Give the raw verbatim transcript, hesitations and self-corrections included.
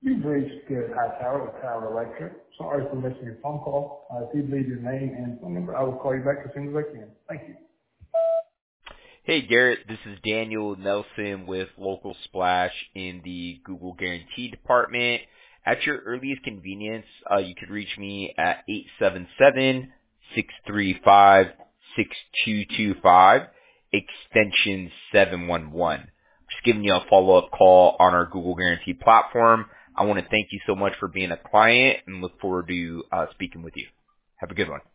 You've reached Garrett Hightower with Tower Electric. Sorry for missing your phone call. Uh, if you'd leave your name and phone number, I will call you back as soon as I can. Thank you. Hey Garrett, this is Daniel Nelson with Local Splash in the Google Guarantee Department. At your earliest convenience, uh, you could reach me at eight seven seven, six three five, six two two five, extension seven one one. Just giving you a follow-up call on our Google Guarantee platform. I want to thank you so much for being a client and look forward to uh, speaking with you. Have a good one.